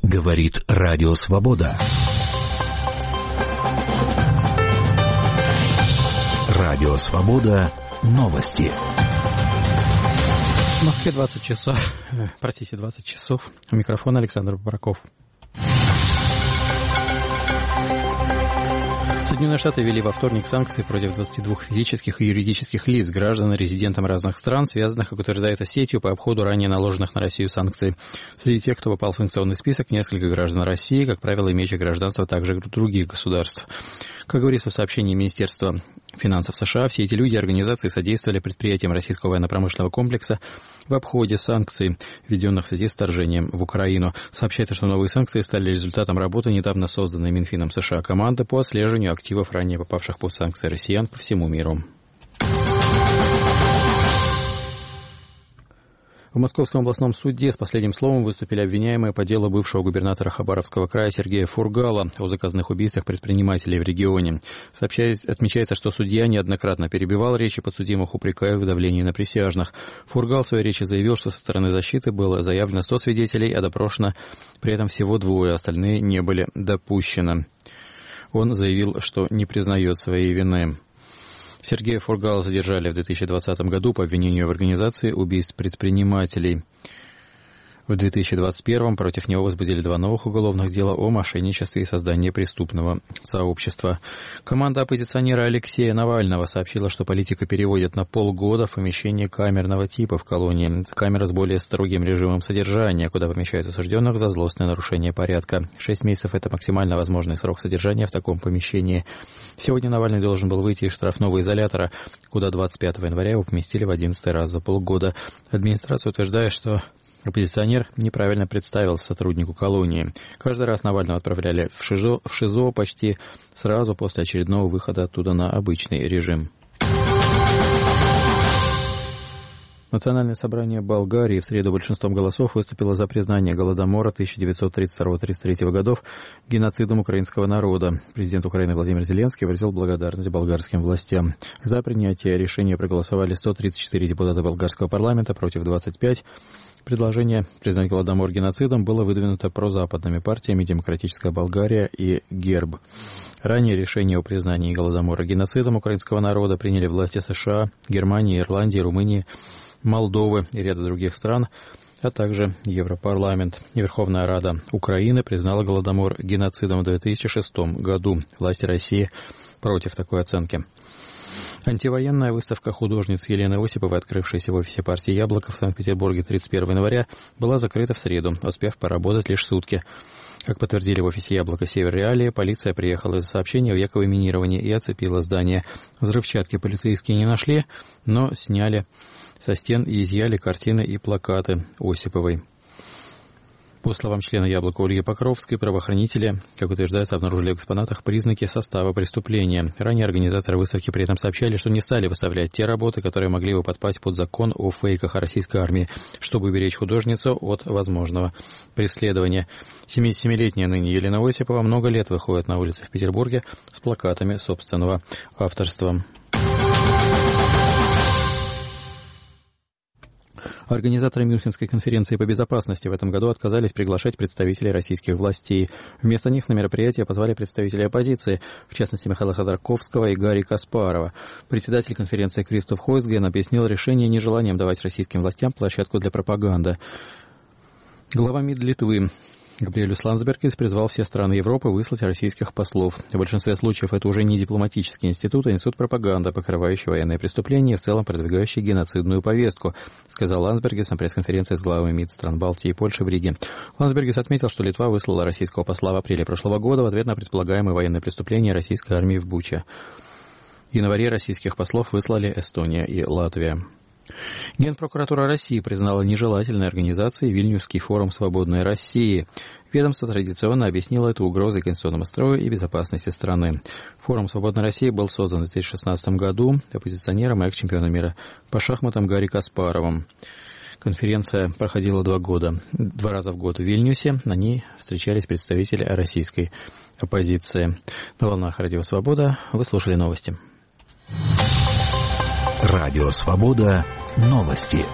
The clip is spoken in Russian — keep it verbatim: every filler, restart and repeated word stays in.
Говорит Радио Свобода. Радио Свобода. Новости. В Москве двадцать часов. Простите, двадцать часов. У микрофона Александр Бараков. Соединенные Штаты ввели во вторник санкции против двадцати двух физических и юридических лиц, граждан и резидентам разных стран, связанных, как утверждает сетью, по обходу ранее наложенных на Россию санкций. Среди тех, кто попал в санкционный список, несколько граждан России, как правило, имеющих гражданство также других государств. Как говорится в сообщении Министерства финансов США, все эти люди и организации содействовали предприятиям российского военно-промышленного комплекса в обходе санкций, введенных в связи с вторжением в Украину. Сообщается, что новые санкции стали результатом работы недавно созданной Минфином США команды по отслеживанию активов, ранее попавших под санкции россиян по всему миру. В Московском областном суде с последним словом выступили обвиняемые по делу бывшего губернатора Хабаровского края Сергея Фургала о заказных убийствах предпринимателей в регионе. Сообщается, отмечается, что судья неоднократно перебивал речи подсудимых, упрекая в давлении на присяжных. Фургал в своей речи заявил, что со стороны защиты было заявлено сто свидетелей, а допрошено при этом всего двое, остальные не были допущены. Он заявил, что не признает своей вины. Сергея Фургала задержали в две тысячи двадцатом году по обвинению в организации убийств предпринимателей. В две тысячи двадцать первом против него возбудили два новых уголовных дела о мошенничестве и создании преступного сообщества. Команда оппозиционера Алексея Навального сообщила, что политика переводит на полгода в помещение камерного типа в колонии. Камера с более строгим режимом содержания, куда помещают осужденных за злостное нарушение порядка. Шесть месяцев – это максимально возможный срок содержания в таком помещении. Сегодня Навальный должен был выйти из штрафного изолятора, куда двадцать пятого января его поместили в одиннадцатый раз за полгода. Администрация утверждает, что оппозиционер неправильно представился сотруднику колонии. Каждый раз Навального отправляли в ШИЗО, в ШИЗО почти сразу после очередного выхода оттуда на обычный режим. Национальное собрание Болгарии в среду большинством голосов выступило за признание Голодомора тысяча девятьсот тридцать второго — тридцать третьего годов геноцидом украинского народа. Президент Украины Владимир Зеленский выразил благодарность болгарским властям. За принятие решения проголосовали сто тридцать четыре депутата болгарского парламента, против двадцать пять. Предложение признать Голодомор геноцидом было выдвинуто прозападными партиями «Демократическая Болгария» и «Герб». Ранее решение о признании Голодомора геноцидом украинского народа приняли власти США, Германии, Ирландии, Румынии, Молдовы и ряда других стран, а также Европарламент. Верховная Рада Украины признала Голодомор геноцидом в две тысячи шестом году. Власти России против такой оценки. Антивоенная выставка художниц Елены Осиповой, открывшаяся в офисе партии «Яблоко» в Санкт-Петербурге тридцать первого января, была закрыта в среду, успев поработать лишь сутки. Как подтвердили в офисе «Яблоко» Север Реалии, полиция приехала из-за сообщения о якобы минировании и оцепила здание. Взрывчатки полицейские не нашли, но сняли со стен и изъяли картины и плакаты Осиповой. По словам члена «Яблока» Ольги Покровской, правоохранители, как утверждается, обнаружили в экспонатах признаки состава преступления. Ранее организаторы выставки при этом сообщали, что не стали выставлять те работы, которые могли бы подпасть под закон о фейках о российской армии, чтобы уберечь художницу от возможного преследования. семидесятисемилетняя ныне Елена Осипова много лет выходит на улицы в Петербурге с плакатами собственного авторства. Организаторы Мюнхенской конференции по безопасности в этом году отказались приглашать представителей российских властей. Вместо них на мероприятие позвали представителей оппозиции, в частности Михаила Ходорковского и Гарри Каспарова. Председатель конференции Кристоф Хойсген объяснил решение нежеланием давать российским властям площадку для пропаганды. Глава МИД Литвы Габриэлюс Ландсбергис призвал все страны Европы выслать российских послов. В большинстве случаев это уже не дипломатический институт, а институт пропаганды, покрывающий военные преступления и в целом продвигающий геноцидную повестку, сказал Ландсбергис на пресс-конференции с главами МИД стран Балтии и Польши в Риге. Ландсбергис отметил, что Литва выслала российского посла в апреле прошлого года в ответ на предполагаемые военные преступления российской армии в Буче. В январе российских послов выслали Эстония и Латвия. Генпрокуратура России признала нежелательной организацией Вильнюсский форум «Свободной России». Ведомство традиционно объяснило это угрозой конституционному строю и безопасности страны. Форум «Свободной России» был создан в две тысячи шестнадцатом году оппозиционером и экс-чемпионом мира по шахматам Гарри Каспаровым. Конференция проходила два года, два раза в год в Вильнюсе. На ней встречались представители российской оппозиции. На волнах Радио Свобода вы слушали новости. Радио Свобода. Новости.